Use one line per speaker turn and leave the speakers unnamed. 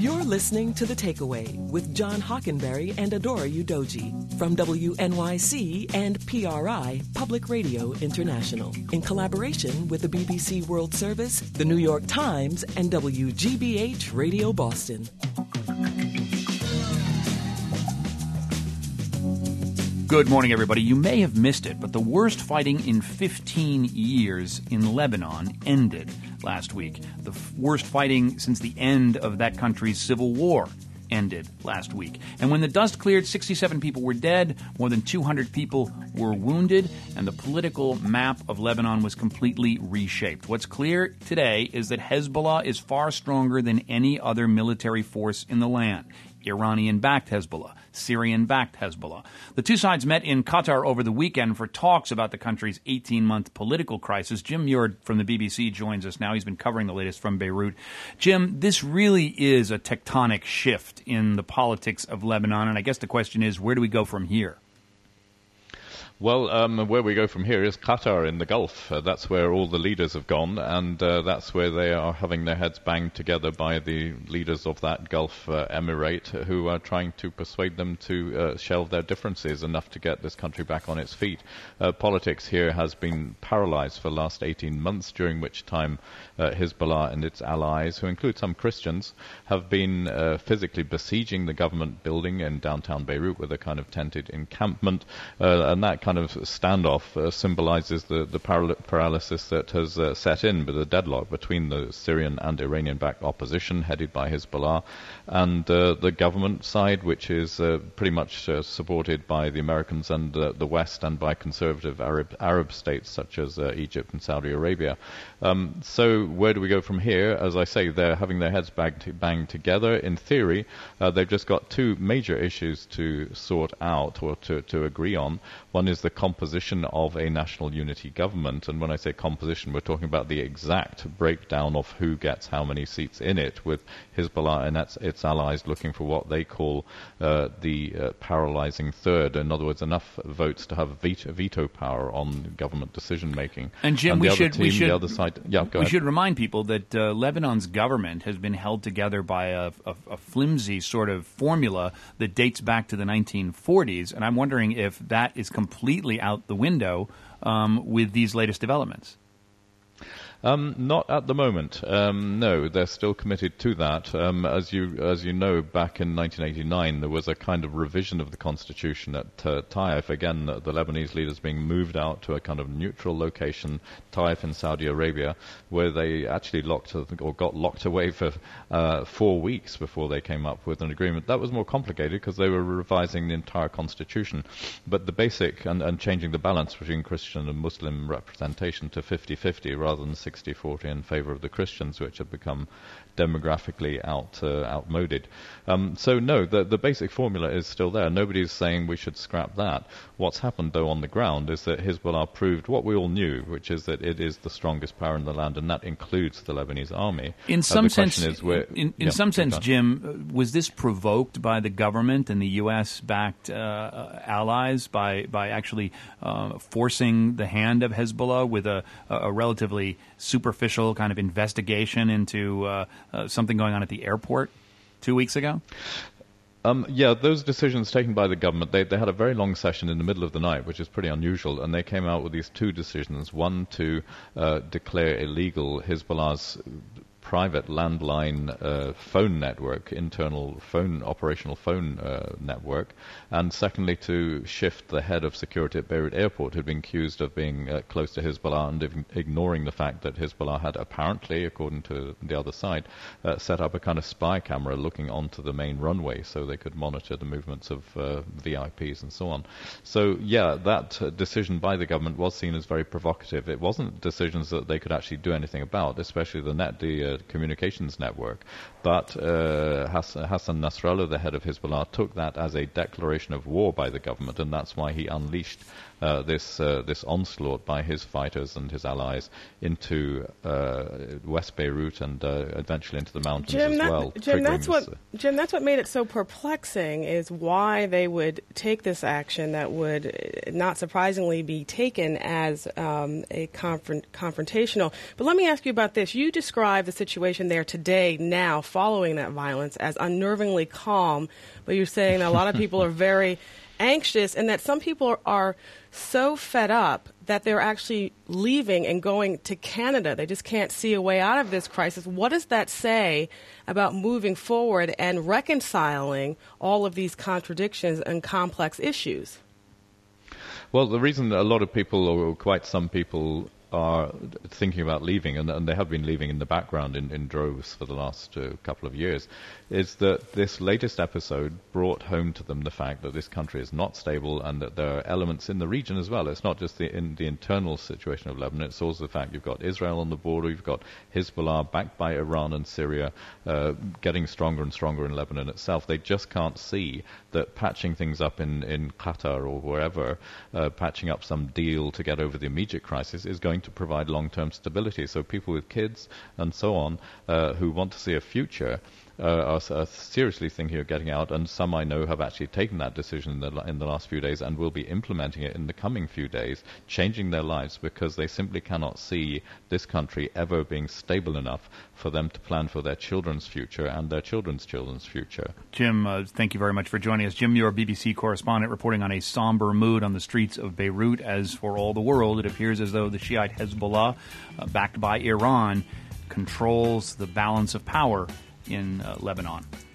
You're listening to The Takeaway with John Hockenberry and Adora Udoji from WNYC and PRI, Public Radio International, in collaboration with the BBC World Service, the New York Times, and WGBH Radio Boston.
Good morning, everybody. You may have missed it, but the worst fighting in 15 years in Lebanon ended last week. The worst fighting since the end of that country's civil war ended last week. And when the dust cleared, 67 people were dead, more than 200 people were wounded, and the political map of Lebanon was completely reshaped. What's clear today is that Hezbollah is far stronger than any other military force in the land. Iranian-backed Hezbollah, Syrian-backed Hezbollah. The two sides met in Qatar over the weekend for talks about the country's 18-month political crisis. Jim Muir from the BBC joins us now. He's been covering the latest from Beirut. Jim, this really is a tectonic shift in the politics of Lebanon, and I guess the question is, where do we go from here?
Well, where we go from here is Qatar in the Gulf. That's where all the leaders have gone, and that's where they are having their heads banged together by the leaders of that Gulf emirate, who are trying to persuade them to shelve their differences enough to get this country back on its feet. Politics here has been paralyzed for the last 18 months, during which time Hezbollah and its allies, who include some Christians, have been physically besieging the government building in downtown Beirut with a kind of tented encampment, and that kind of standoff symbolizes the paralysis that has set in with the deadlock between the Syrian and Iranian-backed opposition headed by Hezbollah and the government side, which is pretty much supported by the Americans and the West and by conservative Arab states such as Egypt and Saudi Arabia. So where do we go from here? As I say, they're having their heads banged together. In theory, they've just got two major issues to sort out or to agree on. One is the composition of a national unity government, and when I say composition, we're talking about the exact breakdown of who gets how many seats in it, with Hezbollah and its allies looking for what they call the paralyzing third. In other words, enough votes to have veto power on government decision making.
And Jim, we should
remind
people that Lebanon's government has been held together by a flimsy sort of formula that dates back to the 1940s, and I'm wondering if that is completely out the window with these latest developments.
Not at the moment. No, they're still committed to that. As you know, back in 1989, there was a kind of revision of the constitution at Taif. Again, the Lebanese leaders being moved out to a kind of neutral location, Taif in Saudi Arabia, where they actually got locked away for 4 weeks before they came up with an agreement. That was more complicated because they were revising the entire constitution. But the basic and changing the balance between Christian and Muslim representation to 50-50 rather than 60-40 in favor of the Christians, which have become demographically outmoded. So no, the basic formula is still there. Nobody's saying we should scrap that. What's happened, though, on the ground is that Hezbollah proved what we all knew, which is that it is the strongest power in the land, and that includes the Lebanese army.
In some sense, Jim, was this provoked by the government and the U.S.-backed allies by actually forcing the hand of Hezbollah with a relatively superficial kind of investigation into something going on at the airport 2 weeks ago?
Those decisions taken by the government, they had a very long session in the middle of the night, which is pretty unusual, and they came out with these two decisions. One, to declare illegal Hezbollah's private landline phone network, internal operational phone network, and secondly to shift the head of security at Beirut Airport, who had been accused of being close to Hezbollah and ignoring the fact that Hezbollah had apparently, according to the other side, set up a kind of spy camera looking onto the main runway so they could monitor the movements of VIPs and so on. So that decision by the government was seen as very provocative. It wasn't decisions that they could actually do anything about, especially the communications network. But Hassan Nasrallah, the head of Hezbollah, took that as a declaration of war by the government, and that's why he unleashed this onslaught by his fighters and his allies into West Beirut and eventually into the mountains as well.
Jim, that's what made it so perplexing, is why they would take this action that would, not surprisingly, be taken as a confrontational. But let me ask you about this. You describe the situation there today, now, following that violence, as unnervingly calm, but you're saying that a lot of people are very anxious, and that some people are so fed up that they're actually leaving and going to Canada. They just can't see a way out of this crisis. What does that say about moving forward and reconciling all of these contradictions and complex issues?
Well, the reason that a lot of people, or quite some people, are thinking about leaving, and they have been leaving in the background in droves for the last couple of years, is that this latest episode brought home to them the fact that this country is not stable and that there are elements in the region as well. It's not just in the internal situation of Lebanon, it's also the fact you've got Israel on the border, you've got Hezbollah backed by Iran and Syria getting stronger and stronger in Lebanon itself. They just can't see that patching things up in Qatar or wherever, patching up some deal to get over the immediate crisis is going to provide long-term stability. So people with kids and so on who want to see a future are seriously thinking of getting out, and some I know have actually taken that decision in the last few days and will be implementing it in the coming few days, changing their lives because they simply cannot see this country ever being stable enough for them to plan for their children's future and their children's future.
Jim, thank you very much for joining us. Jim, you're a BBC correspondent reporting on a somber mood on the streets of Beirut. As for all the world, it appears as though the Shiite Hezbollah, backed by Iran, controls the balance of power in Lebanon.